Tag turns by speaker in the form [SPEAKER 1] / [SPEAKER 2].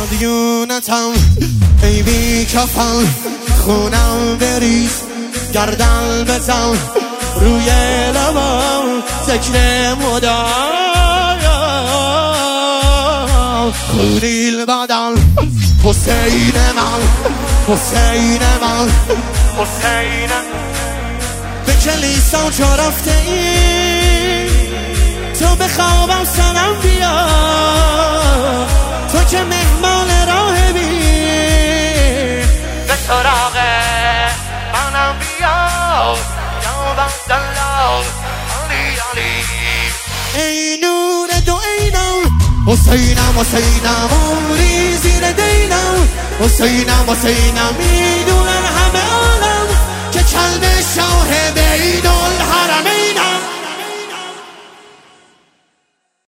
[SPEAKER 1] دیونتم ای بی کفن خونم بریز گردن بزن روی لبم ذکر مدام خونیل بدن حسین من حسین من حسین به کلیسا چا رفته ای تو به خوابم سنم بیا تو که مهمان راه بی به سراغ منم بیا یا بندالله علی علی ای نور دو اینم حسینم حسینم آموری زیر دینم حسینم حسینم